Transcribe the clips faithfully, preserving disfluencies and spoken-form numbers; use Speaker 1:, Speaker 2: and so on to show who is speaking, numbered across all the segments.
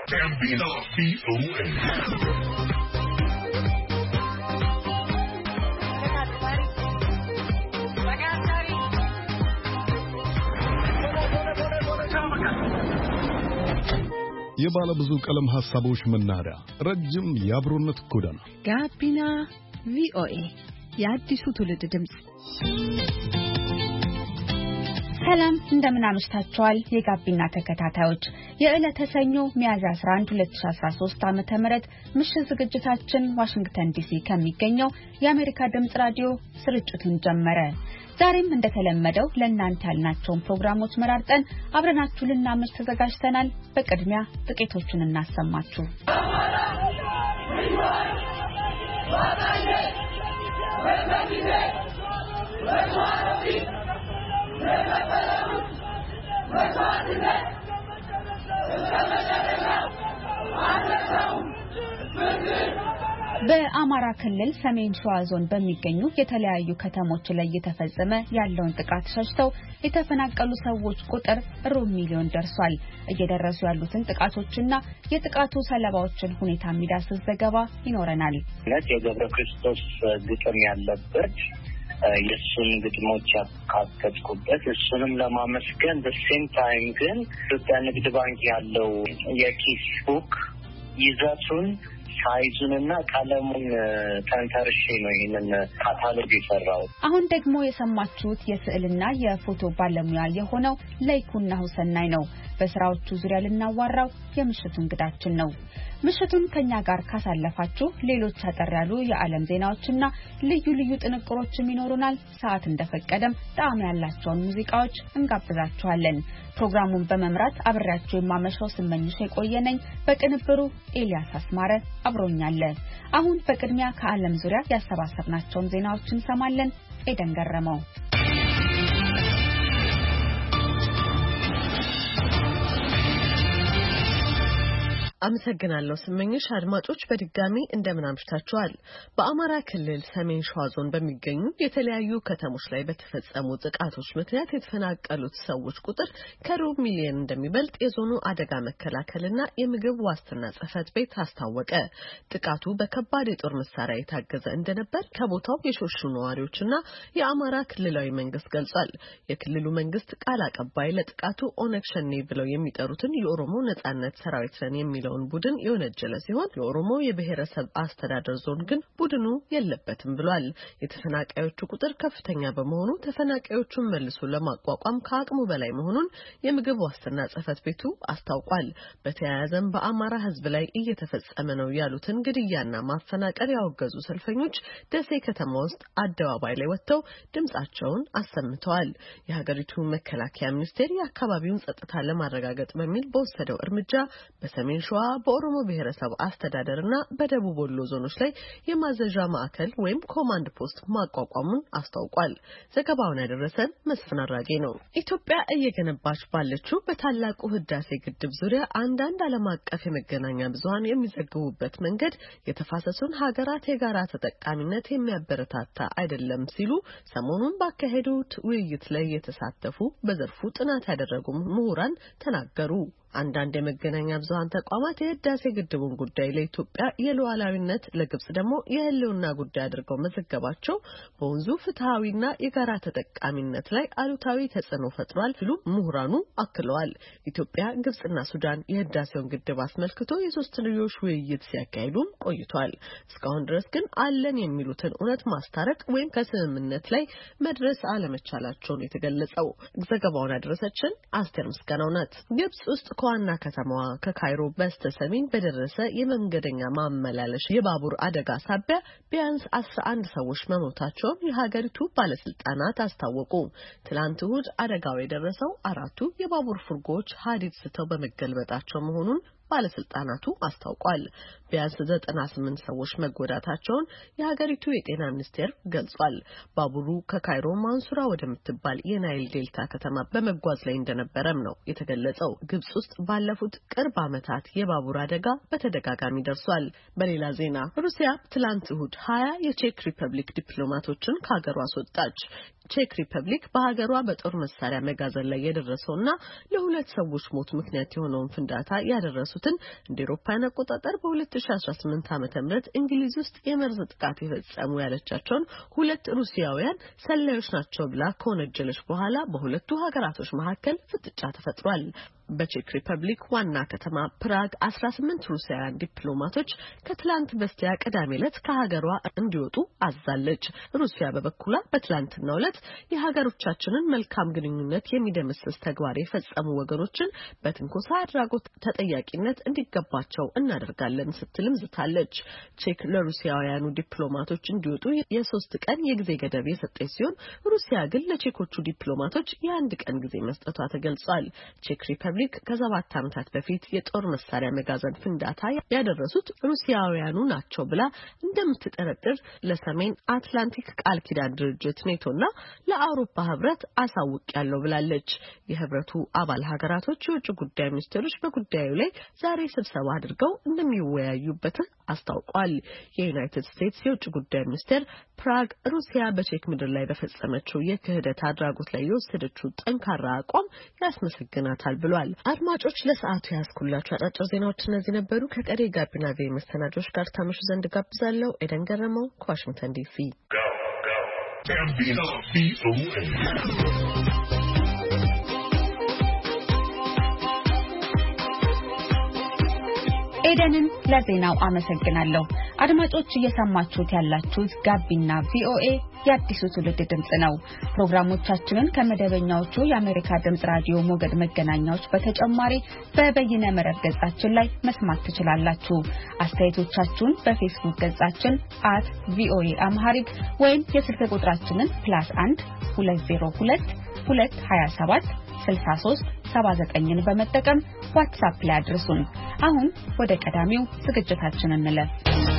Speaker 1: ጋቢና ቪኦኤ የባለ ብዙ ቀለም ሐሳቦች መናኸሪያ ረጅም የአብሮነት ጎዳና
Speaker 2: ጋቢና ቪኦኤ የአዲሱ ትውልድ ድምጽ። ሰላም እንደምን አመሽታችኋል የጋቢና ተከታታዮች። የዕለተ ሰኞ ሚያዝያ አስራ አንድ ሁለት ሺህ አስራ ሶስት ዓመተ ምህረት ምሽት ዝግጅታችን ዋሽንግተን ዲሲ ከሚገኘው የአሜሪካ ድምጽ ራዲዮ ስርጭቱን ጀመረ። ዛሬም እንደተለመደው ለእናንተ ያልናቸውን ፕሮግራሞች መራርጠን አብረናችሁ ልናመሽ ተዘጋጅተናል። በቅድሚያ ጥቂቶቹን እናሰማችሁ። በአማራ ክልል ሰሜን ሸዋ ዞን በሚገኙ የተለያዩ ከተሞች ላይ እየተፈጸመ ያለውን ጥቃት ሸሽተው የተፈናቀሉ ሰዎች ቁጥር ሩብ ሚሊዮን ደርሷል። እየደረሱ ያሉትን ጥቃቶችና የጥቃቱ ሰለባዎችን ሁኔታ የሚዳስስ ዘገባ ይኖረናል።
Speaker 3: የገብረ ክርስቶስ ግጥም ያለበት የሱን ግጥሞች ያካተትኩበት እሱንም ለማመስገን በሴም ታይም ግን ኢትዮጵያ ንግድ ባንክ ያለው የኪስ ቡክ ይዘቱን ሳይዙንና ቀለሙን ተንተርሼ ነው ይሄንን ካታሎግ የሰራው።
Speaker 2: አሁን ደግሞ የሰማችሁት የስዕልና የፎቶ ባለሙያ የሆነው ለይኩን ሁሰናይ ነው። በስራዎቹ ዙሪያ ልናዋራው የምሽቱ እንግዳችን ነው። ምሽቱን ከኛ ጋር ካሳለፋችሁ ሌሎች አጠር ያሉ የዓለም ዜናዎችና ልዩ ልዩ ጥንቅሮችም ይኖሩናል። ሰዓት እንደፈቀደም ጣዕም ያላቸውን ሙዚቃዎች እንጋብዛችኋለን። ፕሮግራሙን በመምራት አብሬያችሁ የማመሻው ስመኝሽ የቆየነኝ፣ በቅንብሩ ኤልያስ አስማረ አብሮኛለ። አሁን በቅድሚያ ከዓለም ዙሪያ ያሰባሰብናቸውን ዜናዎች እንሰማለን። ኤደን ገረመው።
Speaker 4: አመሰግናለሁ ስመኝሽ። አድማጮች በድጋሚ እንደምን አምሽታችኋል። በአማራ ክልል ሰሜን ሸዋ ዞን በሚገኙ የተለያዩ ከተሞች ላይ በተፈጸሙ ጥቃቶች ምክንያት የተፈናቀሉት ሰዎች ቁጥር ከሩብ ሚሊዮን እንደሚበልጥ የዞኑ አደጋ መከላከልና የምግብ ዋስትና ጽሕፈት ቤት አስታወቀ። ጥቃቱ በከባድ የጦር መሳሪያ የታገዘ እንደነበር ከቦታው የሾሹ ነዋሪዎችና የአማራ ክልላዊ መንግስት ገልጿል። የክልሉ መንግስት ቃል አቀባይ ለጥቃቱ ኦነግ ሸኔ ብለው የሚጠሩትን የኦሮሞ ነጻነት ሰራዊት ነን የሚለው ቡድን የወነጀለ ሲሆን የኦሮሞ የብሔረሰብ አስተዳደር ዞን ግን ቡድኑ የለበትም ብሏል። የተፈናቃዮቹ ቁጥር ከፍተኛ በመሆኑ ተፈናቃዮቹን መልሶ ለማቋቋም ከአቅሙ በላይ መሆኑን የምግብ ዋስትና ጽሕፈት ቤቱ አስታውቋል። በተያያዘም በአማራ ሕዝብ ላይ እየተፈጸመ ነው ያሉትን ግድያና ማፈናቀል ያወገዙ ሰልፈኞች ደሴ ከተማ ውስጥ አደባባይ ላይ ወጥተው ድምጻቸውን አሰምተዋል። የሀገሪቱ መከላከያ ሚኒስቴር የአካባቢውን ጸጥታ ለማረጋገጥ በሚል በወሰደው እርምጃ በሰሜን ሸዋ በኦሮሞ ብሔረሰብ አስተዳደርና በደቡብ ወሎ ዞኖች ላይ የማዘዣ ማዕከል ወይም ኮማንድ ፖስት ማቋቋሙን አስታውቋል። ዘገባውን ያደረሰን መስፍን አራጌ ነው። ኢትዮጵያ እየገነባች ባለችው በታላቁ ህዳሴ ግድብ ዙሪያ አንዳንድ ዓለም አቀፍ የመገናኛ ብዙሃን የሚዘግቡበት መንገድ የተፋሰሱን ሀገራት የጋራ ተጠቃሚነት የሚያበረታታ አይደለም ሲሉ ሰሞኑን ባካሄዱት ውይይት ላይ የተሳተፉ በዘርፉ ጥናት ያደረጉ ምሁራን ተናገሩ። አንዳንድ የመገናኛ ብዙሃን ተቋማት የህዳሴ ግድቡን ጉዳይ ለኢትዮጵያ የሉዓላዊነት ለግብጽ ደግሞ የህልውና ጉዳይ አድርገው መዘገባቸው በወንዙ ፍትሃዊና የጋራ ተጠቃሚነት ላይ አሉታዊ ተጽዕኖ ፈጥሯል ሲሉ ምሁራኑ አክለዋል። ኢትዮጵያ፣ ግብጽና ሱዳን የህዳሴውን ግድብ አስመልክቶ የሶስትዮሽ ውይይት ሲያካሂዱም ቆይቷል። እስካሁን ድረስ ግን አለን የሚሉትን እውነት ማስታረቅ ወይም ከስምምነት ላይ መድረስ አለመቻላቸውን የተገለጸው። ዘገባውን ያደረሰችን አስቴር ምስጋናው ናት። ግብጽ ውስጥ ከዋና ከተማዋ ከካይሮ በስተ ሰሜን በደረሰ የመንገደኛ ማመላለሻ የባቡር አደጋ ሳቢያ ቢያንስ አስራ አንድ ሰዎች መሞታቸውን የሀገሪቱ ባለስልጣናት አስታወቁ። ትላንት እሁድ አደጋው የደረሰው አራቱ የባቡር ፉርጎዎች ሀዲድ ስተው በመገልበጣቸው መሆኑን ባለስልጣናቱ አስታውቋል። ቢያንስ ዘጠና ስምንት ሰዎች መጎዳታቸውን የሀገሪቱ የጤና ሚኒስቴር ገልጿል። ባቡሩ ከካይሮ ማንሱራ ወደምትባል የናይል ዴልታ ከተማ በመጓዝ ላይ እንደነበረም ነው የተገለጸው። ግብጽ ውስጥ ባለፉት ቅርብ ዓመታት የባቡር አደጋ በተደጋጋሚ ደርሷል። በሌላ ዜና ሩሲያ ትላንት እሁድ ሀያ የቼክ ሪፐብሊክ ዲፕሎማቶችን ከሀገሯ አስወጣች። ቼክ ሪፐብሊክ በሀገሯ በጦር መሳሪያ መጋዘን ላይ የደረሰውና ለሁለት ሰዎች ሞት ምክንያት የሆነውን ፍንዳታ ያደረሱትን እንደ አውሮፓውያን አቆጣጠር በ2018 ዓመተ ምህረት እንግሊዝ ውስጥ የመርዝ ጥቃት የፈጸሙ ያለቻቸውን ሁለት ሩሲያውያን ሰላዮች ናቸው ብላ ከወነጀለች በኋላ በሁለቱ ሀገራቶች መካከል ፍጥጫ ተፈጥሯል። በቼክ ሪፐብሊክ ዋና ከተማ ፕራግ አስራ ስምንት ሩሲያውያን ዲፕሎማቶች ከትላንት በስቲያ ቅዳሜ ዕለት ከሀገሯ እንዲወጡ አዛለች። ሩሲያ በበኩሏ በትላንትናው ዕለት የሀገሮቻችንን መልካም ግንኙነት የሚደመስስ ተግባር የፈጸሙ ወገኖችን በትንኮሳ አድራጎት ተጠያቂነት እንዲገባቸው እናደርጋለን ስትልም ዝታለች። ቼክ ለሩሲያውያኑ ዲፕሎማቶች እንዲወጡ የሶስት ቀን የጊዜ ገደብ የሰጠች ሲሆን ሩሲያ ግን ለቼኮቹ ዲፕሎማቶች የአንድ ቀን ጊዜ መስጠቷ ተገልጿል። ቼክ ሪፐብሊክ ከሰባት ዓመታት በፊት የጦር መሳሪያ መጋዘን ፍንዳታ ያደረሱት ሩሲያውያኑ ናቸው ብላ እንደምትጠረጥር ለሰሜን አትላንቲክ ቃል ኪዳን ድርጅት ኔቶና ለአውሮፓ ህብረት አሳውቃለሁ ብላለች። የህብረቱ አባል ሀገራቶች የውጭ ጉዳይ ሚኒስትሮች በጉዳዩ ላይ ዛሬ ስብሰባ አድርገው እንደሚወያዩበት አስታውቋል። የዩናይትድ ስቴትስ የውጭ ጉዳይ ሚኒስቴር ፕራግ ሩሲያ በቼክ ምድር ላይ በፈጸመችው የክህደት አድራጎት ላይ የወሰደችው ጠንካራ አቋም ያስመሰግናታል ብሏል። አድማጮች ለሰዓቱ ያስኩላችሁ አጫጭር ዜናዎች እነዚህ ነበሩ። ከቀሪ ጋቢና ቪ መሰናዶች ጋር ታመሹ ዘንድ ጋብዛለሁ። ኤደን ገረመው ከዋሽንግተን ዲሲ።
Speaker 2: ኤደንን ለዜናው አመሰግናለሁ። አድማጮች እየሰማችሁት ያላችሁት ጋቢና ቪኦኤ የአዲሱ ትውልድ ድምጽ ነው። ፕሮግራሞቻችንን ከመደበኛዎቹ የአሜሪካ ድምጽ ራዲዮ ሞገድ መገናኛዎች በተጨማሪ በበይነ መረብ ገጻችን ላይ መስማት ትችላላችሁ። አስተያየቶቻችሁን በፌስቡክ ገጻችን አት ቪኦኤ አምሃሪክ ወይም የስልክ ቁጥራችንን ፕላስ አንድ ሁለት ዜሮ ሁለት ሁለት ሀያ ሰባት ስልሳ ሶስት ሰባ ዘጠኝን በመጠቀም ዋትስአፕ ላይ አድርሱን። አሁን ወደ ቀዳሚው ዝግጅታችን እንለፍ።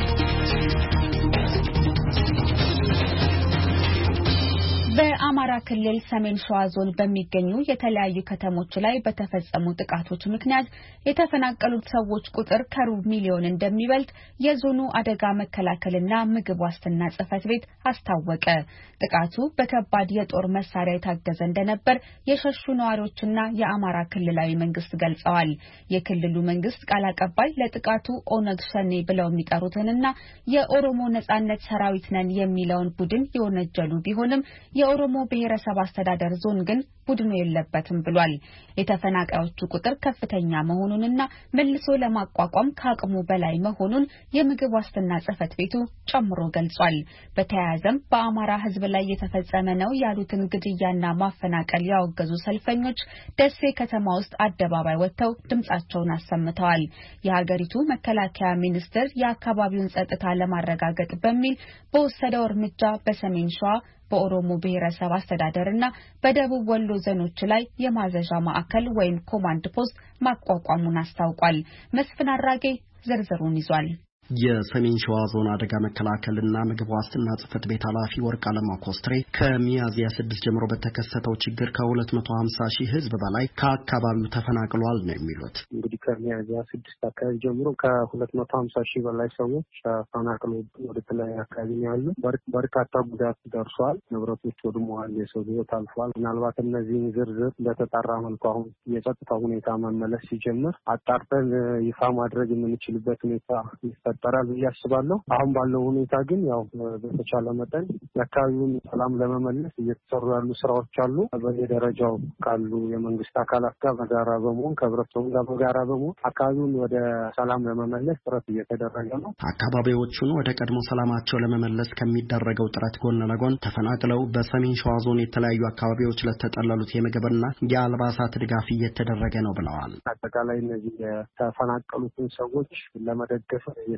Speaker 2: በአማራ ክልል ሰሜን ሸዋ ዞን በሚገኙ የተለያዩ ከተሞች ላይ በተፈጸሙ ጥቃቶች ምክንያት የተፈናቀሉት ሰዎች ቁጥር ከሩብ ሚሊዮን እንደሚበልጥ የዞኑ አደጋ መከላከልና ምግብ ዋስትና ጽሕፈት ቤት አስታወቀ። ጥቃቱ በከባድ የጦር መሳሪያ የታገዘ እንደነበር የሸሹ ነዋሪዎችና የአማራ ክልላዊ መንግስት ገልጸዋል። የክልሉ መንግስት ቃል አቀባይ ለጥቃቱ ኦነግ ሸኔ ብለው የሚጠሩትንና የኦሮሞ ነጻነት ሰራዊት ነን የሚለውን ቡድን የወነጀሉ ቢሆንም የኦሮሞ ብሔረሰብ አስተዳደር ዞን ግን ቡድኑ የለበትም ብሏል። የተፈናቃዮቹ ቁጥር ከፍተኛ መሆኑንና መልሶ ለማቋቋም ከአቅሙ በላይ መሆኑን የምግብ ዋስትና ጽሕፈት ቤቱ ጨምሮ ገልጿል። በተያያዘም በአማራ ሕዝብ ላይ የተፈጸመ ነው ያሉትን ግድያና ማፈናቀል ያወገዙ ሰልፈኞች ደሴ ከተማ ውስጥ አደባባይ ወጥተው ድምጻቸውን አሰምተዋል። የሀገሪቱ መከላከያ ሚኒስቴር የአካባቢውን ጸጥታ ለማረጋገጥ በሚል በወሰደው እርምጃ በሰሜን ሸዋ በኦሮሞ ብሔረሰብ አስተዳደርና በደቡብ ወሎ ዞኖች ላይ የማዘዣ ማዕከል ወይም ኮማንድ ፖስት ማቋቋሙን አስታውቋል። መስፍን አራጌ ዝርዝሩን ይዟል።
Speaker 5: የሰሜን ሸዋ ዞን አደጋ መከላከልና ምግብ ዋስትና ጽሕፈት ቤት ኃላፊ ወርቅአለም ኮስትሬ ከሚያዝያ ስድስት ጀምሮ በተከሰተው ችግር ከሁለት መቶ ሀምሳ ሺህ ሕዝብ በላይ ከአካባቢው ተፈናቅሏል ነው የሚሉት።
Speaker 6: እንግዲህ ከሚያዝያ ስድስት አካባቢ ጀምሮ ከሁለት መቶ ሀምሳ ሺህ በላይ ሰዎች ተፈናቅለው ወደ ተለያዩ አካባቢ ያሉ በርካታ ጉዳት ደርሷል። ንብረቶች ወድመዋል። የሰው ሕይወት አልፏል። ምናልባት እነዚህን ዝርዝር በተጣራ መልኩ አሁን የጸጥታ ሁኔታ መመለስ ሲጀምር አጣርተን ይፋ ማድረግ የምንችልበት ሁኔታ ይፈጠራል ብዬ አስባለሁ። አሁን ባለው ሁኔታ ግን ያው በተቻለ መጠን የአካባቢውን ሰላም ለመመለስ እየተሰሩ ያሉ ስራዎች አሉ። በየደረጃው ካሉ የመንግስት አካላት ጋር በጋራ በመሆን ከህብረተሰቡ ጋር በጋራ በመሆን አካባቢውን ወደ ሰላም ለመመለስ ጥረት እየተደረገ ነው።
Speaker 5: አካባቢዎቹን ወደ ቀድሞ ሰላማቸው ለመመለስ ከሚደረገው ጥረት ጎን ለጎን ተፈናቅለው በሰሜን ሸዋ ዞን የተለያዩ አካባቢዎች ለተጠለሉት የምግብና የአልባሳት ድጋፍ እየተደረገ ነው ብለዋል።
Speaker 6: አጠቃላይ እነዚህ የተፈናቀሉትን ሰዎች ለመደገፍ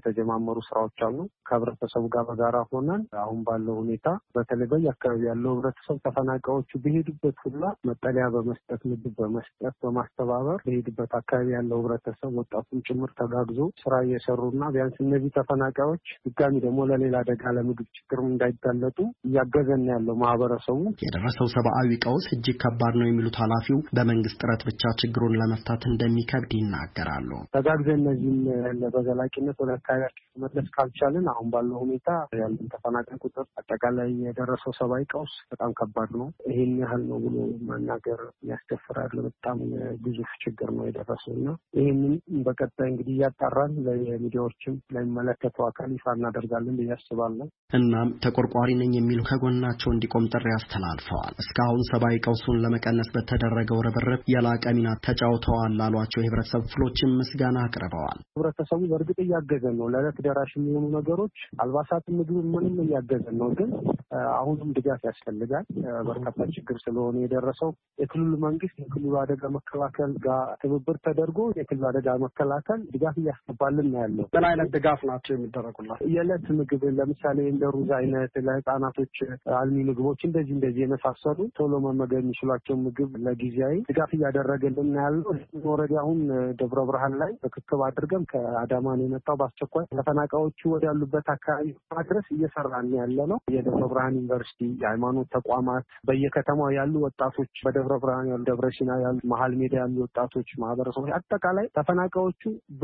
Speaker 6: የተጀማመሩ ስራዎች አሉ። ከህብረተሰቡ ጋር በጋራ ሆነን አሁን ባለው ሁኔታ በተለይ በየአካባቢ ያለው ህብረተሰብ ተፈናቃዮቹ በሄዱበት ሁላ መጠለያ በመስጠት ምግብ በመስጠት በማስተባበር በሄዱበት አካባቢ ያለው ህብረተሰብ ወጣቱን ጭምር ተጋግዞ ስራ እየሰሩና ቢያንስ እነዚህ ተፈናቃዮች ድጋሚ ደግሞ ለሌላ አደጋ ለምግብ ችግር እንዳይጋለጡ እያገዘን ያለው ማህበረሰቡ።
Speaker 5: የደረሰው ሰብአዊ ቀውስ እጅግ ከባድ ነው የሚሉት ኃላፊው በመንግስት ጥረት ብቻ ችግሩን ለመፍታት እንደሚከብድ ይናገራሉ።
Speaker 6: ተጋግዘን እነዚህን በዘላቂነት ወደ አካባቢያችን መመለስ ካልቻልን አሁን ባለው ሁኔታ ያለን ተፈናቃይ ቁጥር አጠቃላይ የደረሰው ሰብአዊ ቀውስ በጣም ከባድ ነው። ይሄን ያህል ነው ብሎ መናገር ያስደፍራል። በጣም ግዙፍ ችግር ነው የደረሰውና ይሄንን በቀጣይ እንግዲህ እያጣራን ለሚዲያዎችም ለሚመለከተው አካል ይፋ እናደርጋለን ብዬ አስባለሁ።
Speaker 5: እናም ተቆርቋሪ ነኝ የሚሉ ከጎናቸው እንዲቆም ጥሪ አስተላልፈዋል። እስካሁን ሰብአዊ ቀውሱን ለመቀነስ በተደረገው ርብርብ የላቀ ሚና ተጫውተዋል ላሏቸው የህብረተሰብ ክፍሎችም ምስጋና አቅርበዋል።
Speaker 6: ህብረተሰቡ በእርግጥ እያገዘን ነው። ለዕለት ደራሽ የሚሆኑ ነገሮች አልባሳት፣ ምግብ ምንም እያገዘን ነው። ግን አሁንም ድጋፍ ያስፈልጋል። በርካታ ችግር ስለሆነ የደረሰው የክልሉ መንግስት የክልሉ አደጋ መከላከል ጋር ትብብር ተደርጎ የክልሉ አደጋ መከላከል ድጋፍ እያስገባልን ነው ያለው።
Speaker 5: ምን አይነት ድጋፍ ናቸው የሚደረጉላት?
Speaker 6: የዕለት ምግብ ለምሳሌ እንደ ሩዝ አይነት ለህፃናቶች አልሚ ምግቦች እንደዚህ እንደዚህ የመሳሰሉ ቶሎ መመገብ የሚችሏቸው ምግብ ለጊዜያዊ ድጋፍ እያደረገልን ነው ያለው። ኦልሬዲ አሁን ደብረ ብርሃን ላይ በክክብ አድርገን ከአዳማ ነው የመጣው። በአስቸኳይ ተፈናቃዮቹ ወደ ያሉበት አካባቢ ማድረስ እየሰራን ያለ ነው። የደብረ ብርሃን ዩኒቨርሲቲ፣ የሃይማኖት ተቋማት፣ በየከተማው ያሉ ወጣቶች፣ በደብረ ብርሃን ያሉ፣ ደብረ ሲና ያሉ፣ መሀል ሜዳ ያሉ ወጣቶች ማህበረሰቦች፣ አጠቃላይ ተፈናቃዮቹ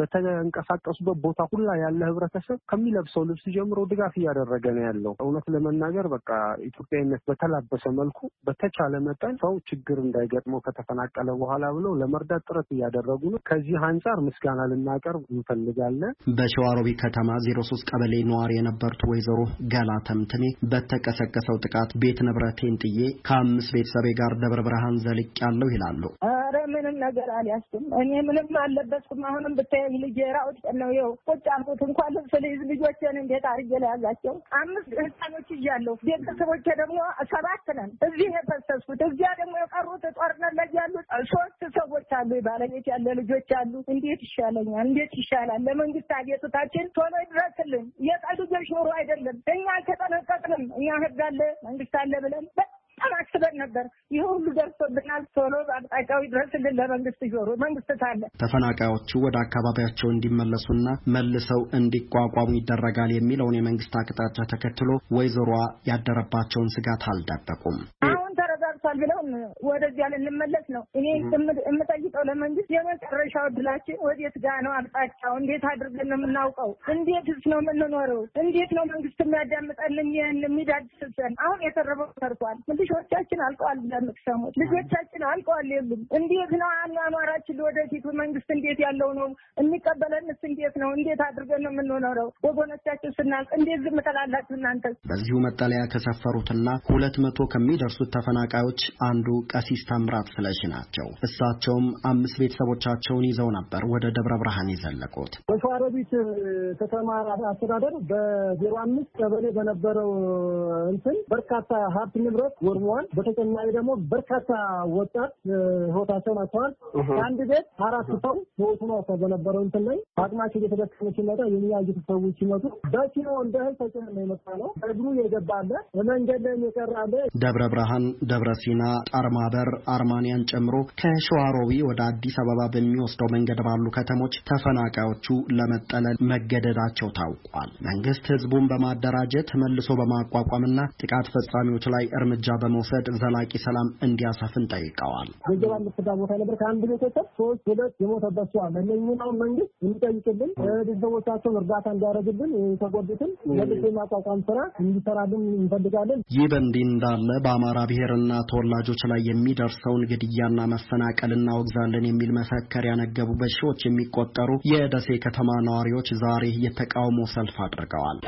Speaker 6: በተንቀሳቀሱበት ቦታ ሁላ ያለ ህብረተሰብ ከሚለብሰው ልብስ ጀምሮ ድጋፍ እያደረገ ነው ያለው። እውነት ለመናገር በቃ ኢትዮጵያዊነት በተላበሰ መልኩ በተቻለ መጠን ሰው ችግር እንዳይገጥመው ከተፈናቀለ በኋላ ብለው ለመርዳት ጥረት እያደረጉ ነው። ከዚህ አንጻር ምስጋና ልናቀርብ እንፈልጋለን።
Speaker 5: በሸዋሮቢ ከተማ ዜሮ ሶስት ቀበሌ ነዋሪ የነበሩት ወይዘሮ ገላ ተምትሜ በተቀሰቀሰው ጥቃት ቤት ንብረቴን ጥዬ ከአምስት ቤተሰቤ ጋር ደብረ ብርሃን ዘልቅ ያለው ይላሉ።
Speaker 7: ኧረ ምንም ነገር አልያዝኩም። እኔ ምንም አልለበስኩም። አሁንም ብታይ ልጅ ራውጥ ነው ይኸው ቁጭ አልኩት። እንኳን ልብስ ልይዝ ልጆችን እንዴት አድርጌ ለያዛቸው? አምስት ህፃኖች እያለሁ ቤተሰቦቼ ደግሞ ሰባት ነን። እዚህ የፈሰስኩት እዚያ ደግሞ የቀሩት ጦርነት ላይ ያሉት ሶስት ሰዎች አሉ። ባለቤት ያለ ልጆች አሉ። እንዴት ይሻለኛል? እንዴት ይሻላል? ለመንግስት አቤቱታችን ቶሎ ይድረስልን። የጣሉ ልጆች ኖሮ አይደለም እኛ አልተጠነቀቅንም። እኛ ህግ አለ መንግስት አለ ብለን በጣም አስበን ነበር። ይህ ሁሉ ደርሶብናል። ቶሎ አቅጣጫው ይድረስልን ለመንግስት ጆሮ መንግስት ታለ
Speaker 5: ተፈናቃዮቹ ወደ አካባቢያቸው እንዲመለሱና መልሰው እንዲቋቋሙ ይደረጋል የሚለውን የመንግስት አቅጣጫ ተከትሎ ወይዘሮዋ ያደረባቸውን ስጋት አልደበቁም።
Speaker 7: ተረጋግቷል ብለው ወደዚያ ልንመለስ ነው። እኔ የምጠይቀው ለመንግስት የመጨረሻው እድላችን ወዴት ጋር ነው? አቅጣጫው እንዴት አድርገን ነው የምናውቀው? እንዴትስ ነው የምንኖረው? እንዴት ነው መንግስት የሚያዳምጠን የሚዳድስሰን? አሁን የተረፈው ተርፏል። ልጆቻችን አልቀዋል። ለምትሰሙት ልጆቻችን አልቀዋል። የሉም። እንዴት ነው አኗኗራችን? ወደፊቱ መንግስት እንዴት ያለው ነው የሚቀበለንስ? እንዴት ነው? እንዴት አድርገን ነው የምንኖረው? ወገኖቻችን ስናልቅ እንዴት ዝም ትላላችሁ እናንተ?
Speaker 5: በዚሁ መጠለያ ከሰፈሩትና ሁለት መቶ ከሚደርሱት ተፈናቃዮች አንዱ ቀሲስ ታምራት ስለሽ ናቸው። እሳቸውም አምስት ቤተሰቦቻቸውን ይዘው ነበር ወደ ደብረ ብርሃን የዘለቁት።
Speaker 8: በሸዋሮቢት ከተማ አስተዳደር በዜሮ አምስት ቀበሌ በነበረው እንትን በርካታ ሀብት ንብረት ወድሟል። በተጨማሪ ደግሞ በርካታ ወጣት ህይወታቸውን አጥተዋል። አንድ ቤት አራት ሰው ህይወቱ ነው በነበረው እንትን ላይ አቅማቸው የተደከመ ሲመጣ የሚያዩት ሰዎች ሲመጡ በኪሎ እንደ እህል ተጭነው ነው የመጣ ነው። እግሩ የገባ አለ፣ መንገድ ላይ የቀረ አለ።
Speaker 5: ደብረ ብርሃን፣ ደብረ ሲና፣ ጣርማበር፣ አርማንያን ጨምሮ ከሸዋሮቢ ወደ አዲስ አበባ በሚወስደው መንገድ ባሉ ከተሞች ተፈናቃዮቹ ለመጠለል መገደዳቸው ታውቋል። መንግስት ህዝቡን በማደራጀት መልሶ በማቋቋምና ጥቃት ፈጻሚዎች ላይ እርምጃ በመውሰድ ዘላቂ ሰላም እንዲያሰፍን ጠይቀዋል።
Speaker 8: ገጀባ ምትዳ ቦታ ነበር። ከአንድ ቤተሰብ ሶስት ሁለት የሞተበት ሰው አለ። ለኛው መንግስት እንጠይቅልን፣ ቤተሰቦቻቸውን እርዳታ እንዲያደርግልን፣ የተጎዱትን መልሶ የማቋቋም ስራ እንዲሰራልን እንፈልጋለን።
Speaker 5: ይህ በእንዲህ እንዳለ በአማራ ብሔርና ተወላጆች ላይ የሚደርሰውን ግድያና መፈናቀል እናወግዛለን የሚል መፈክር ያነገቡ በሺዎች የሚቆጠሩ የደሴ ከተማ ነዋሪዎች ዛሬ የተቃውሞ ሰልፍ አድርገዋል።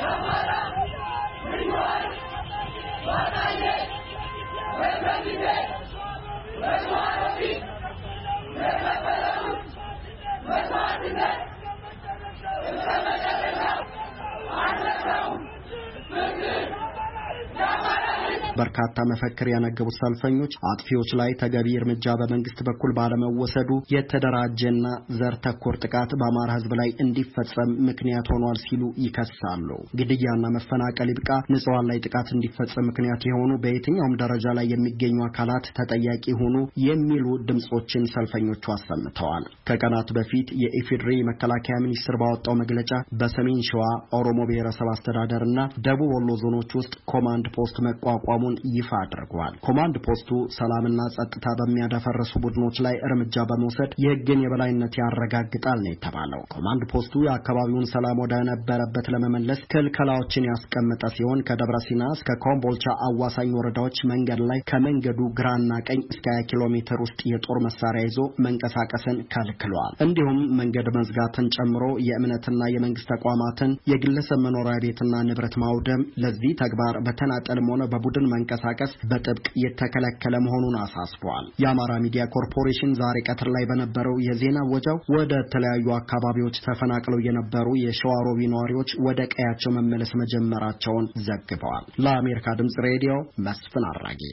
Speaker 5: በርካታ መፈክር ያነገቡት ሰልፈኞች አጥፊዎች ላይ ተገቢ እርምጃ በመንግስት በኩል ባለመወሰዱ የተደራጀና ዘር ተኮር ጥቃት በአማራ ህዝብ ላይ እንዲፈጸም ምክንያት ሆኗል ሲሉ ይከሳሉ። ግድያና መፈናቀል ይብቃ፣ ንጹሃን ላይ ጥቃት እንዲፈጸም ምክንያት የሆኑ በየትኛውም ደረጃ ላይ የሚገኙ አካላት ተጠያቂ ሆኑ የሚሉ ድምጾችን ሰልፈኞቹ አሰምተዋል። ከቀናት በፊት የኢፌዴሪ መከላከያ ሚኒስቴር ባወጣው መግለጫ በሰሜን ሸዋ ኦሮሞ ብሔረሰብ አስተዳደርና ደቡብ ወሎ ዞኖች ውስጥ ኮማንድ ፖስት መቋቋሙን ይፋ አድርጓል። ኮማንድ ፖስቱ ሰላምና ጸጥታ በሚያደፈርሱ ቡድኖች ላይ እርምጃ በመውሰድ የህግን የበላይነት ያረጋግጣል ነው የተባለው። ኮማንድ ፖስቱ የአካባቢውን ሰላም ወደ ነበረበት ለመመለስ ክልከላዎችን ያስቀመጠ ሲሆን ከደብረ ሲና እስከ ኮምቦልቻ አዋሳኝ ወረዳዎች መንገድ ላይ ከመንገዱ ግራና ቀኝ እስከ ሃያ ኪሎ ሜትር ውስጥ የጦር መሳሪያ ይዞ መንቀሳቀስን ከልክሏል። እንዲሁም መንገድ መዝጋትን ጨምሮ የእምነትና የመንግስት ተቋማትን የግለሰብ መኖሪያ ቤትና ንብረት ማውደም፣ ለዚህ ተግባር በተናጠልም ሆነ በቡድን መንቀሳቀስ በጥብቅ የተከለከለ መሆኑን አሳስቧል። የአማራ ሚዲያ ኮርፖሬሽን ዛሬ ቀትር ላይ በነበረው የዜና ወጃው ወደ ተለያዩ አካባቢዎች ተፈናቅለው የነበሩ የሸዋሮቢ ነዋሪዎች ወደ ቀያቸው መመለስ መጀመራቸውን ዘግበዋል። ለአሜሪካ ድምጽ ሬዲዮ መስፍን አራጌ።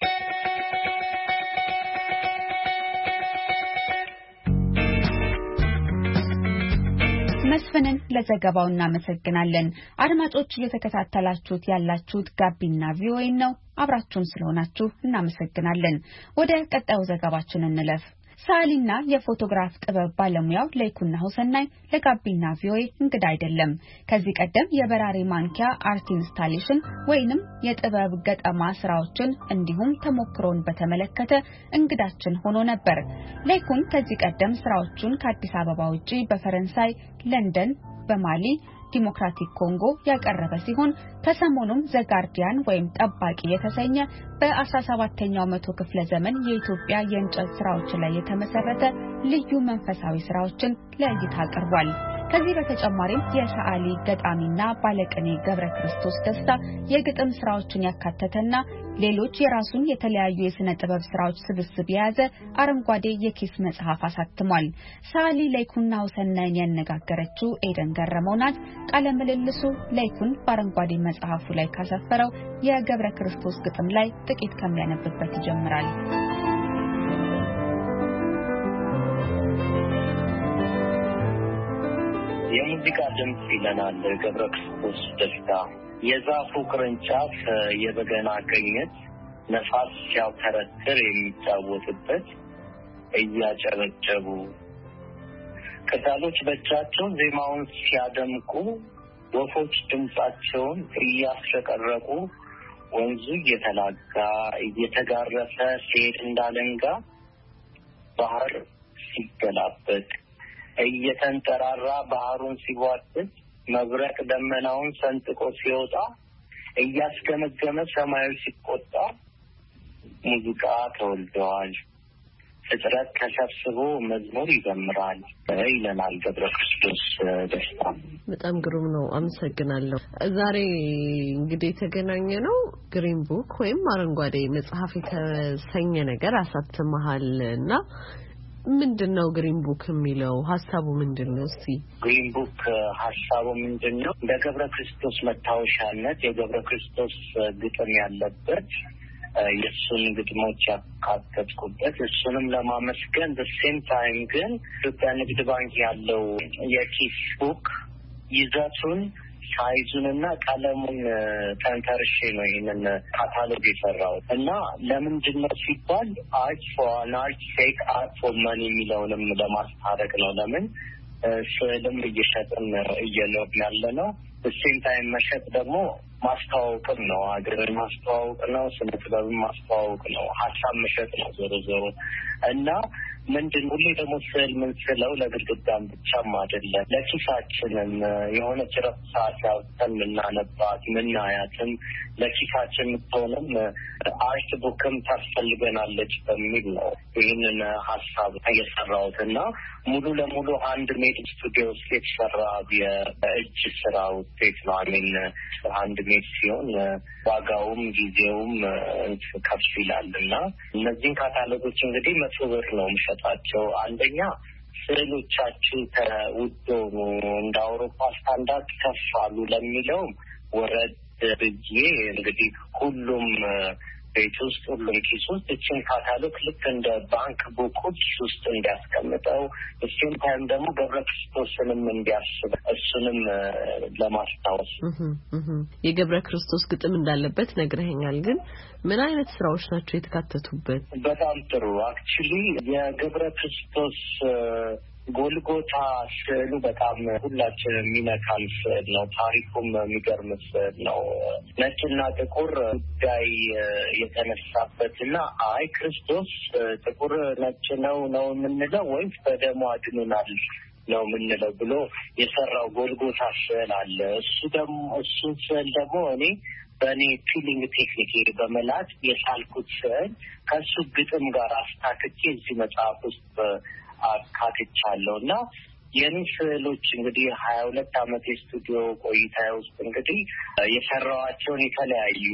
Speaker 2: መስፍንን ለዘገባው እናመሰግናለን። አድማጮች እየተከታተላችሁት ያላችሁት ጋቢና ቪኦኤ ነው። አብራችሁን ስለሆናችሁ እናመሰግናለን። ወደ ቀጣዩ ዘገባችን እንለፍ። ሳሊና የፎቶግራፍ ጥበብ ባለሙያው ለይኩን ናሁሰናይ ለጋቢና ቪኦኤ እንግዳ አይደለም። ከዚህ ቀደም የበራሪ ማንኪያ አርት ኢንስታሌሽን ወይንም የጥበብ ገጠማ ስራዎችን እንዲሁም ተሞክሮን በተመለከተ እንግዳችን ሆኖ ነበር። ለይኩን ከዚህ ቀደም ስራዎቹን ከአዲስ አበባ ውጪ በፈረንሳይ፣ ለንደን፣ በማሊ ዲሞክራቲክ ኮንጎ ያቀረበ ሲሆን ከሰሞኑም ዘጋርዲያን ወይም ጠባቂ የተሰኘ በአስራ ሰባተኛው መቶ ክፍለ ዘመን የኢትዮጵያ የእንጨት ስራዎች ላይ የተመሰረተ ልዩ መንፈሳዊ ስራዎችን ለእይታ አቅርቧል። ከዚህ በተጨማሪም የሰዓሊ ገጣሚና ባለቅኔ ገብረ ክርስቶስ ደስታ የግጥም ስራዎችን ያካተተና ሌሎች የራሱን የተለያዩ የስነ ጥበብ ስራዎች ስብስብ የያዘ አረንጓዴ የኪስ መጽሐፍ አሳትሟል። ሰዓሊ ለይኩን ናሁሰናይን ያነጋገረችው ኤደን ገረመው ናት። ቃለ ምልልሱ ለይኩን በአረንጓዴ መጽሐፉ ላይ ካሰፈረው የገብረ ክርስቶስ ግጥም ላይ ጥቂት ከሚያነብበት ይጀምራል።
Speaker 3: የሙዚቃ ድምጽ ይለናል ገብረ ክርስቶስ ደስታ። የዛፉ ቅርንጫፍ የበገና ቅኝት ነፋስ ሲያውተረትር የሚጫወትበት እያጨበጨቡ ቅጠሎች በእጃቸው ዜማውን ሲያደምቁ ወፎች ድምጻቸውን እያስረቀረቁ ወንዙ እየተላጋ እየተጋረፈ ሲሄድ እንዳለንጋ ባህር ሲገላበጥ እየተንጠራራ ባህሩን ሲዋጥጥ መብረቅ ደመናውን ሰንጥቆ ሲወጣ እያስገመገመ ሰማዩ ሲቆጣ ሙዚቃ ተወልደዋል። ፍጥረት ተሰብስቦ መዝሙር ይዘምራል ይለናል ገብረ ክርስቶስ ደስታ።
Speaker 4: በጣም ግሩም ነው። አመሰግናለሁ። ዛሬ እንግዲህ የተገናኘ ነው ግሪን ቡክ ወይም አረንጓዴ መጽሐፍ የተሰኘ ነገር አሳትመሃልና ምንድነው ግሪን ቡክ የሚለው ሐሳቡ ምንድነው? እስቲ
Speaker 3: ግሪን ቡክ ሐሳቡ ምንድነው? ለገብረ ክርስቶስ መታወሻነት የገብረ ክርስቶስ ግጥም ያለበት የሱን ግጥሞች ያካተትኩበት እሱንም ለማመስገን በሴም ታይም ግን ኢትዮጵያ ንግድ ባንክ ያለው የኪስ ቡክ ይዘቱን ሳይዙንና ቀለሙን ተንተርሼ ነው ይሄንን ካታሎግ የሰራው እና ለምንድነው ሲባል አርት ፎር አርት ፌክ አርት ፎር ማኒ የሚለውንም ለማስታረቅ ነው። ለምን ስዕልም እየሸጥን እየኖርን ያለ ነው። በሴም ታይም መሸጥ ደግሞ ማስተዋወቅም ነው። አገርን ማስተዋወቅ ነው። ስነ ጥበብን ማስተዋወቅ ነው። ሀሳብ መሸጥ ነው ዞሮ ዞሮ እና ምንድን ሁሌ ደግሞ ስዕል ምን ስለው ለግድግዳም ብቻም አይደለም ለኪሳችንም የሆነች ረፍት ሰዓት ያውጥተን ምናነባት ምናያትም ለኪሳችን የምትሆንም አርት ቡክም ታስፈልገናለች በሚል ነው ይህንን ሀሳብ እየሰራሁት እና ሙሉ ለሙሉ አንድ ሜድ ስቱዲዮ ውስጥ የተሰራ የእጅ ስራ ውጤት ነው። አሚን አንድ ሜድ ሲሆን ዋጋውም ጊዜውም ከፍ ይላል እና እነዚህን ካታሎጎች እንግዲህ መቶ ብር ነው የምሸጣቸው። አንደኛ ስዕሎቻችን ተውዶ እንደ አውሮፓ ስታንዳርድ ከፍ አሉ ለሚለውም ወረድ ብዬ እንግዲህ ሁሉም ቤት ውስጥ ሁሉም ኪስ ውስጥ እችን ካታሎግ ልክ እንደ ባንክ ቡክ ኪስ ውስጥ እንዲያስቀምጠው እሱም ታይም ደግሞ ገብረ ክርስቶስንም እንዲያስብ እሱንም ለማስታወስ
Speaker 4: የገብረ ክርስቶስ ግጥም እንዳለበት ነግረኸኛል። ግን ምን አይነት ስራዎች ናቸው የተካተቱበት?
Speaker 3: በጣም ጥሩ አክቹሊ የገብረ ክርስቶስ ጎልጎታ ስዕሉ በጣም ሁላችን የሚነካን ስዕል ነው። ታሪኩም የሚገርም ስዕል ነው። ነጭና ጥቁር ጉዳይ የተነሳበትና አይ ክርስቶስ ጥቁር ነጭ ነው ነው የምንለው ወይስ በደሙ አድኖናል ነው የምንለው ብሎ የሰራው ጎልጎታ ስዕል አለ። እሱ ደግሞ እሱ ስዕል ደግሞ እኔ በእኔ ፊሊንግ ቴክኒክ በመላት የሳልኩት ስዕል ከሱ ግጥም ጋር አስታክቼ እዚህ መጽሐፍ ውስጥ አካትቻለሁ እና የኔ ስዕሎች እንግዲህ ሀያ ሁለት አመት የስቱዲዮ ቆይታ ውስጥ እንግዲህ የሰራኋቸውን የተለያዩ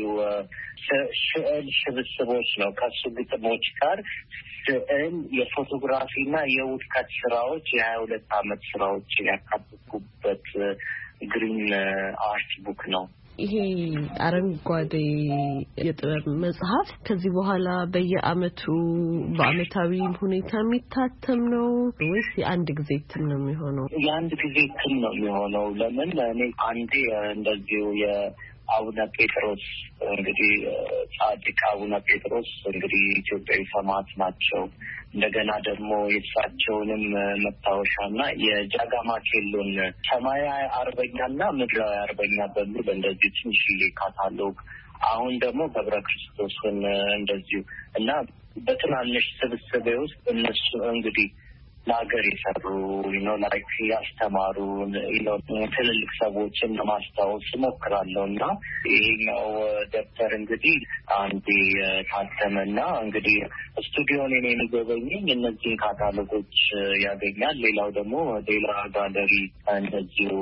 Speaker 3: ስዕል ስብስቦች ነው። ከሱ ግጥሞች ጋር ስዕል፣ የፎቶግራፊ እና የውድቀት ስራዎች የሀያ ሁለት አመት ስራዎችን ያካተትኩበት ግሪን አርት ቡክ ነው።
Speaker 4: ይሄ አረንጓዴ የጥበብ መጽሐፍ ከዚህ በኋላ በየአመቱ በአመታዊ ሁኔታ የሚታተም ነው ወይስ የአንድ ጊዜ እትም ነው የሚሆነው?
Speaker 3: የአንድ ጊዜ እትም ነው የሚሆነው። ለምን እኔ አንዴ እንደዚሁ የአቡነ ጴጥሮስ እንግዲህ ጻድቅ አቡነ ጴጥሮስ እንግዲህ ኢትዮጵያዊ ሰማዕት ናቸው። እንደገና ደግሞ የእሳቸውንም መታወሻና የጃጋማ ኬሎን ሰማያዊ አርበኛና ምድራዊ አርበኛ በሚል እንደዚህ ትንሽ ካታሎግ አሁን ደግሞ ገብረ ክርስቶስን እንደዚሁ እና በትናንሽ ስብስቤ ውስጥ እነሱ እንግዲህ ለሀገር የሰሩ ነው ላይክ ያስተማሩ ነው ትልልቅ ሰዎችን ለማስታወስ እሞክራለሁ እና ይሄኛው ደብተር እንግዲህ አንዴ ታተመና እንግዲህ ስቱዲዮን እኔ የሚጎበኘኝ እነዚህን ካታሎጎች ያገኛል። ሌላው ደግሞ ሌላ ጋለሪ እንደዚሁ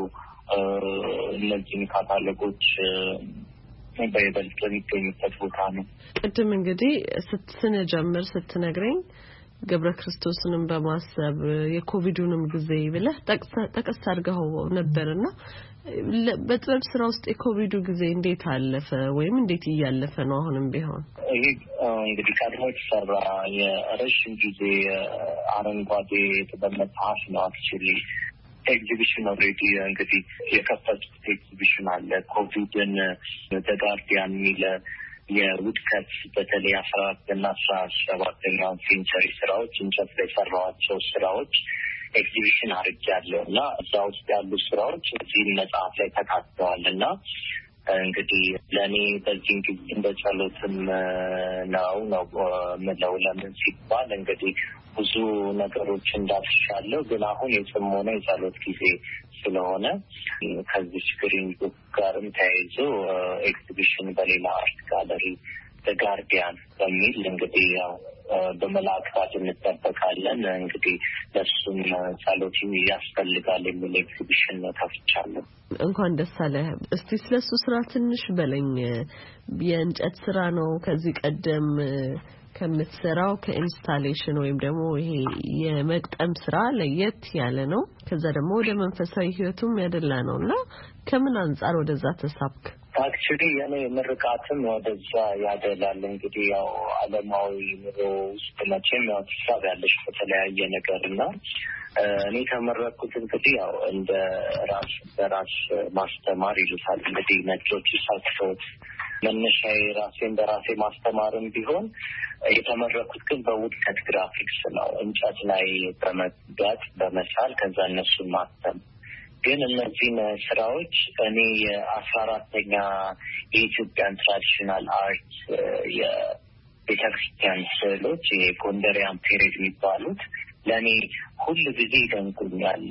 Speaker 3: እነዚህን ካታሎጎች በይበልጥ የሚገኙበት ቦታ ነው።
Speaker 4: ቅድም እንግዲህ ስትስነጀምር ስትነግረኝ ገብረ ክርስቶስንም በማሰብ የኮቪዱንም ጊዜ ብለህ ጠቅስ አድርገው ነበርና በጥበብ ስራ ውስጥ የኮቪዱ ጊዜ እንዴት አለፈ ወይም እንዴት እያለፈ ነው አሁንም ቢሆን?
Speaker 3: ይሄ እንግዲህ ቀድሞ የተሰራ የረዥም ጊዜ አረንጓዴ የጥበብ መጽሐፍ ነው። አክቹዋሊ ኤግዚቢሽን ኦልሬዲ እንግዲህ የከፈቱት ኤግዚቢሽን አለ። ኮቪድን ዘጋርዲያን የሚል የውድቀት በተለይ አስራ አራትና አስራ ሰባተኛው ሴንቸሪ ስራዎች እንጨት ላይ የሰራኋቸው ስራዎች ኤግዚቢሽን አድርጌያለሁ እና እዛ ውስጥ ያሉ ስራዎች እዚህ መጽሐፍ ላይ ተካተዋል እና እንግዲህ ለእኔ በዚህን ጊዜ እንደ ጸሎትም ነው ነው ምለው። ለምን ሲባል እንግዲህ ብዙ ነገሮች እንዳልሻለሁ ግን አሁን የጽሞና የጸሎት ጊዜ ስለሆነ ከዚህ ስክሪን ቡክ ጋርም ተያይዞ ኤግዚቢሽን በሌላ አርት ጋለሪ ጋርዲያን በሚል እንግዲህ ያው በመላእክታት እንጠበቃለን። እንግዲህ ለሱም ጸሎት ያስፈልጋል የሚል ኤግዚቢሽን ከፍቻለሁ።
Speaker 4: እንኳን ደስ አለህ። እስቲ ስለሱ ስራ ትንሽ በለኝ። የእንጨት ስራ ነው ከዚህ ቀደም ከምትሰራው ከኢንስታሌሽን ወይም ደግሞ ይሄ የመቅጠም ስራ ለየት ያለ ነው። ከዛ ደግሞ ወደ መንፈሳዊ ህይወቱም ያደላ ነውና ከምን አንፃር ወደዛ ተሳብክ?
Speaker 3: አክቹሊ የኔ ምርቃትም ወደዛ ያደላል። እንግዲህ ያው ዓለማዊ ኑሮ ውስጥ መቼም ያው ተሳብ ያለሽ በተለያየ ነገርና እኔ ተመረኩት እንግዲህ ያው እንደ ራስ በራስ ማስተማር ይሉታል እንግዲህ ነጮች ሳይቶት መነሻዬ ራሴን በራሴ ማስተማርም ቢሆን የተመረኩት ግን በውድቀት ግራፊክስ ነው። እንጨት ላይ በመጋጥ በመሳል ከዛ እነሱን ማተም። ግን እነዚህን ስራዎች እኔ የአስራ አራተኛ የኢትዮጵያን ትራዲሽናል አርት የቤተክርስቲያን ስዕሎች የጎንደሪያን ፔሬድ የሚባሉት ለእኔ ሁሉ ጊዜ ይደንቁኛል።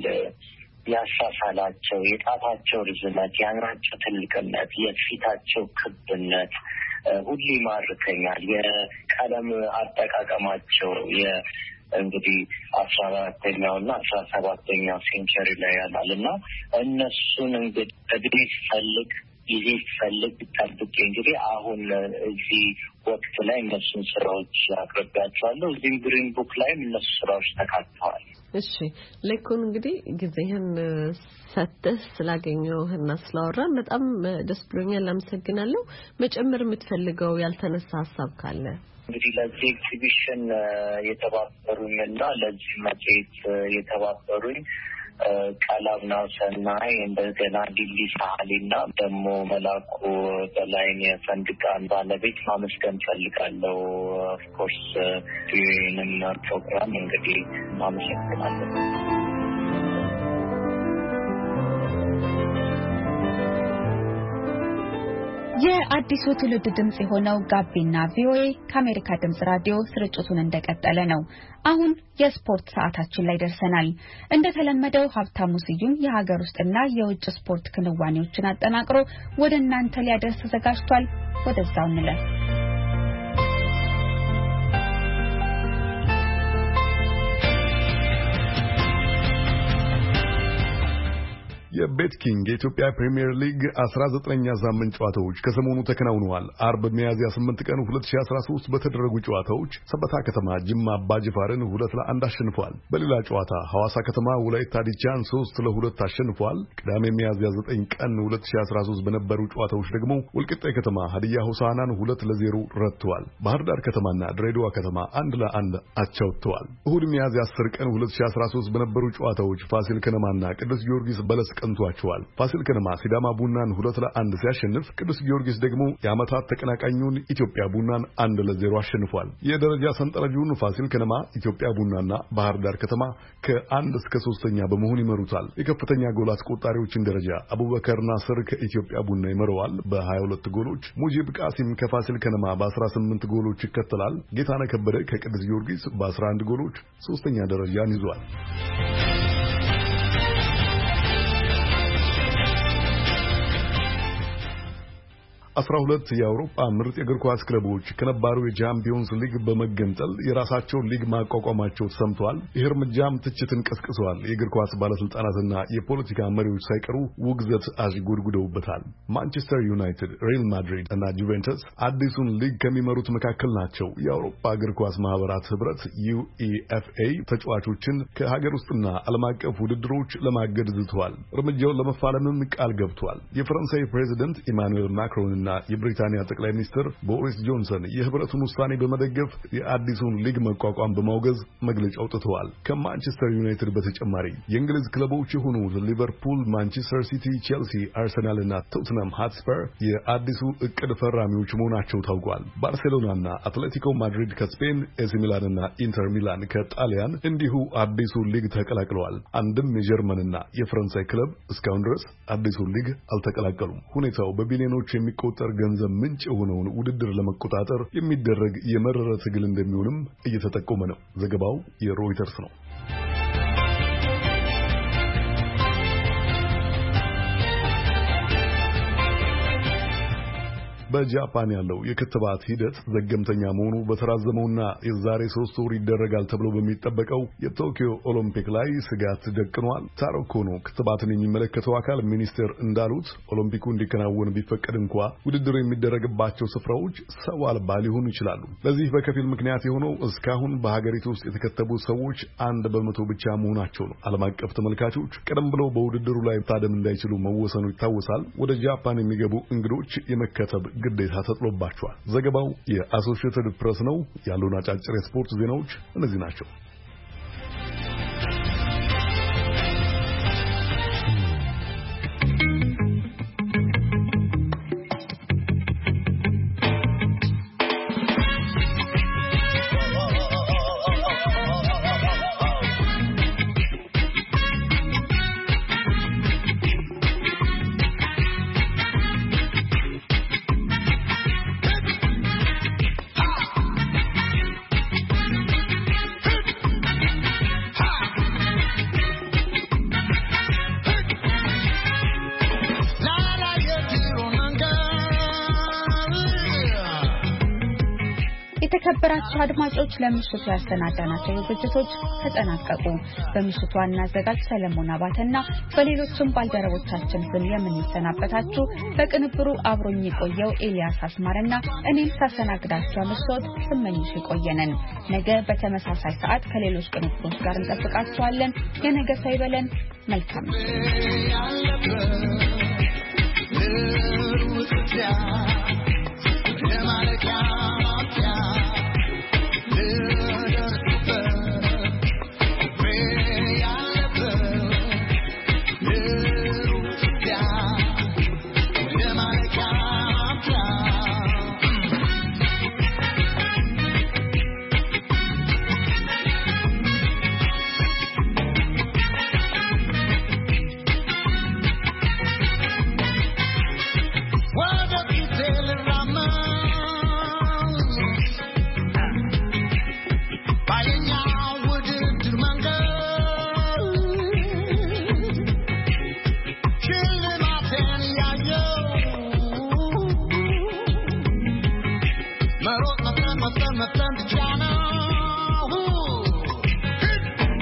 Speaker 3: ያሳሳላቸው የጣታቸው ርዝመት፣ የአይናቸው ትልቅነት፣ የፊታቸው ክብነት ሁሉ ይማርከኛል። የቀለም አጠቃቀማቸው እንግዲህ አስራ አራተኛው እና አስራ ሰባተኛው ሴንቸሪ ላይ ያላል እና እነሱን እንግዲህ እድሜ ሲፈልግ ጊዜ ፈልግ ጠብቄ እንግዲህ አሁን እዚህ ወቅት ላይ እነሱን ስራዎች አቅርቤያቸዋለሁ። እዚህም ግሪን ቡክ ላይም እነሱ ስራዎች ተካተዋል።
Speaker 4: እሺ ለይኩን እንግዲህ ጊዜህን ሰጥተህ ስላገኘሁና ስላወራን በጣም ደስ ብሎኛል። አመሰግናለሁ። መጨመር የምትፈልገው ያልተነሳ ሀሳብ ካለ?
Speaker 3: እንግዲህ ለዚህ ኤግዚቢሽን የተባበሩኝና ለዚህ መጽሔት የተባበሩኝ ቀላምና ሰናይ እንደገና ዲሊ ሳህሊና ደግሞ መላኩ በላይን የፈንድቃን ባለቤት ማመስገን ፈልጋለሁ። ኦፍኮርስ ይህንን ፕሮግራም እንግዲህ ማመስገናለሁ።
Speaker 2: የአዲሱ ትውልድ ድምጽ የሆነው ጋቢና ቪኦኤ ከአሜሪካ ድምጽ ራዲዮ ስርጭቱን እንደቀጠለ ነው። አሁን የስፖርት ሰዓታችን ላይ ደርሰናል። እንደተለመደው ሀብታሙ ስዩም የሀገር ውስጥና የውጭ ስፖርት ክንዋኔዎችን አጠናቅሮ ወደ እናንተ ሊያደርስ ተዘጋጅቷል። ወደዛው እንለፍ።
Speaker 1: የቤት ኪንግ የኢትዮጵያ ፕሪሚየር ሊግ አስራ ዘጠነኛ ሳምንት ጨዋታዎች ከሰሞኑ ተከናውነዋል። አርብ ሚያዝያ ስምንት ቀን ሁለት ሺህ አስራ ሶስት በተደረጉ ጨዋታዎች ሰበታ ከተማ ጅማ አባጅፋርን ሁለት ለአንድ አሸንፏል። በሌላ ጨዋታ ሐዋሳ ከተማ ወላይታ ዲቻን ሶስት ለሁለት አሸንፏል። ቅዳሜ ሚያዝያ ዘጠኝ ቀን ሁለት ሺህ አስራ ሶስት በነበሩ ጨዋታዎች ደግሞ ወልቂጤ ከተማ ሀዲያ ሆሳዕናን ሁለት ለዜሮ ረትተዋል። ባህር ዳር ከተማና ድሬዳዋ ከተማ አንድ ለአንድ አቻ ወጥተዋል። እሁድ ሚያዝያ አስር ቀን ሁለት ሺህ አስራ ሶስት በነበሩ ጨዋታዎች ፋሲል ከነማና ቅዱስ ጊዮርጊስ በለስ ቀንቷቸዋል። ፋሲል ከነማ ሲዳማ ቡናን ሁለት ለአንድ ሲያሸንፍ ቅዱስ ጊዮርጊስ ደግሞ የዓመታት ተቀናቃኙን ኢትዮጵያ ቡናን አንድ ለዜሮ አሸንፏል። የደረጃ ሰንጠረዡን ፋሲል ከነማ፣ ኢትዮጵያ ቡናና ባህር ዳር ከተማ ከአንድ እስከ ሶስተኛ በመሆን ይመሩታል። የከፍተኛ ጎል አስቆጣሪዎችን ደረጃ አቡበከር ናስር ከኢትዮጵያ ቡና ይመራዋል በሀያ ሁለት ጎሎች። ሙጂብ ቃሲም ከፋሲል ከነማ በአስራ ስምንት ጎሎች ይከተላል። ጌታነህ ከበደ ከቅዱስ ጊዮርጊስ በአስራ አንድ ጎሎች ሶስተኛ ደረጃን ይዟል። አስራ ሁለት የአውሮፓ ምርጥ የእግር ኳስ ክለቦች ከነባሩ የቻምፒዮንስ ሊግ በመገንጠል የራሳቸውን ሊግ ማቋቋማቸው ተሰምቷል። ይህ እርምጃም ትችትን ቀስቅሷል። የእግር ኳስ ባለስልጣናትና የፖለቲካ መሪዎች ሳይቀሩ ውግዘት አሽጎድጉደውበታል። ማንቸስተር ዩናይትድ፣ ሪያል ማድሪድ እና ጁቬንተስ አዲሱን ሊግ ከሚመሩት መካከል ናቸው። የአውሮፓ እግር ኳስ ማህበራት ህብረት ዩኢኤፍኤ ተጫዋቾችን ከሀገር ውስጥና ዓለም አቀፍ ውድድሮች ለማገድ ዝተዋል። እርምጃውን ለመፋለምም ቃል ገብቷል። የፈረንሳይ ፕሬዚደንት ኢማኑኤል ማክሮን እና የብሪታንያ ጠቅላይ ሚኒስትር ቦሪስ ጆንሰን የህብረቱን ውሳኔ በመደገፍ የአዲሱን ሊግ መቋቋም በማውገዝ መግለጫ አውጥተዋል። ከማንቸስተር ዩናይትድ በተጨማሪ የእንግሊዝ ክለቦች የሆኑት ሊቨርፑል፣ ማንቸስተር ሲቲ፣ ቼልሲ፣ አርሰናል እና ቶትንሃም ሃትስፐር የአዲሱ እቅድ ፈራሚዎች መሆናቸው ታውቋል። ባርሴሎናና አትሌቲኮ ማድሪድ ከስፔን፣ ኤሲ ሚላንና ኢንተር ሚላን ከጣሊያን እንዲሁ አዲሱ ሊግ ተቀላቅለዋል። አንድም የጀርመንና የፈረንሳይ ክለብ እስካሁን ድረስ አዲሱ ሊግ አልተቀላቀሉም። ሁኔታው በቢሊዮኖች የሚቆጠር ገንዘብ ምንጭ የሆነውን ውድድር ለመቆጣጠር የሚደረግ የመረረ ትግል እንደሚሆንም እየተጠቆመ ነው። ዘገባው የሮይተርስ ነው። በጃፓን ያለው የክትባት ሂደት ዘገምተኛ መሆኑ በተራዘመውና የዛሬ ሶስት ወር ይደረጋል ተብሎ በሚጠበቀው የቶኪዮ ኦሎምፒክ ላይ ስጋት ደቅኗል። ታሮ ኮኖ ክትባትን የሚመለከተው አካል ሚኒስቴር እንዳሉት ኦሎምፒኩ እንዲከናወን ቢፈቀድ እንኳ ውድድሩ የሚደረግባቸው ስፍራዎች ሰው አልባ ሊሆኑ ይችላሉ። ለዚህ በከፊል ምክንያት የሆነው እስካሁን በሀገሪቱ ውስጥ የተከተቡ ሰዎች አንድ በመቶ ብቻ መሆናቸው ነው። ዓለም አቀፍ ተመልካቾች ቀደም ብለው በውድድሩ ላይ መታደም እንዳይችሉ መወሰኑ ይታወሳል። ወደ ጃፓን የሚገቡ እንግዶች የመከተብ ግዴታ ተጥሎባቸዋል። ዘገባው የአሶሺየትድ ፕሬስ ነው። ያሉን አጫጭር የስፖርት ዜናዎች እነዚህ ናቸው።
Speaker 2: የተከበራችሁ አድማጮች ለምሽቱ ያሰናዳናቸው ዝግጅቶች ተጠናቀቁ። በምሽቱ ዋና አዘጋጅ ሰለሞን አባተና በሌሎችም ባልደረቦቻችን ስም የምንሰናበታችሁ በቅንብሩ አብሮኝ የቆየው ኤልያስ አስማረና እኔም ሳሰናግዳችሁ አመሻውት ስመኝሽ ቆየነን። ነገ በተመሳሳይ ሰዓት ከሌሎች ቅንብሮች ጋር እንጠብቃችኋለን። የነገ ሳይበለን መልካም Yeah.